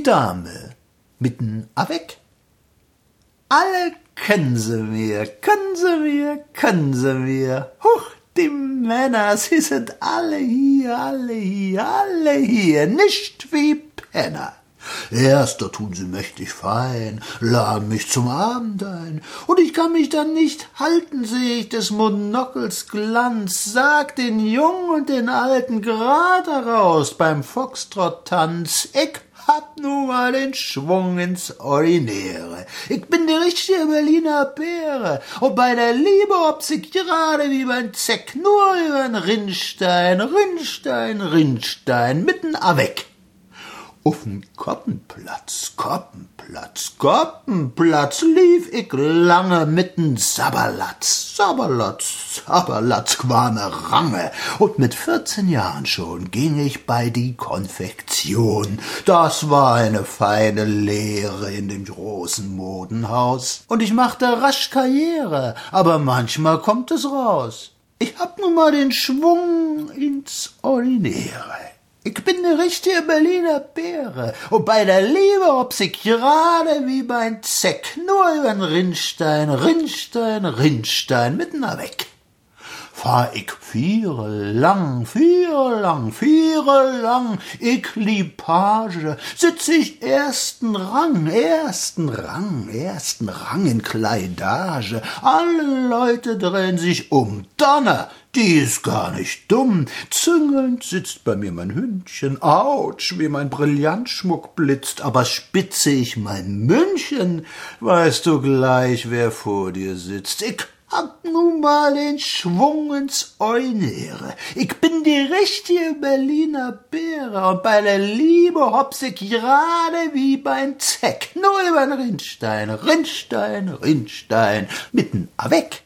Dame mitten weg. Alle können sie mir, Huch, die Männer, sie sind alle hier, nicht wie Penner. Erst, da tun sie mächtig fein, laden mich zum Abend ein, und ich kann mich dann nicht halten, seh ich des Monokels Glanz, sag den Jungen und den Alten grad heraus beim Foxtrott-Tanz, ich hab nun mal den Schwung ins Ordinäre. Ich bin die richtige Berliner Beere, und bei der Liebe hopps ich gerade wie beim Zeck, nur übern Rinnstein, mitten weg. Auf'n Koppenplatz lief ich lange mit'n Sabberlatz, quame Range, und mit 14 Jahren schon ging ich bei die Konfektion. Das war eine feine Lehre in dem großen Modenhaus, und ich machte rasch Karriere, aber manchmal kommt es raus. Ich hab nun mal den Schwung ins Ordinäre. Ich bin ne richtige Berliner Beere, und bei der Liebe hopps ich gerade wie beim Zeck, nur übern Rinnstein, mitten weg. Fahr ich Viere lang, ich lieb Page, sitz ich ersten Rang in Kleidage, alle Leute drehen sich Donner, die ist gar nicht dumm, züngelnd sitzt bei mir mein Hündchen, Autsch, wie mein Brillantschmuck blitzt, aber spitze ich mein München, weißt du gleich, wer vor dir sitzt. Ich hab nun mal den Schwung ins Ordinäre. Ich bin die richtige Berliner Beere, und bei der Liebe hopps ich gerade wie beim Zeck, nur übern Rinnstein, mitten weg.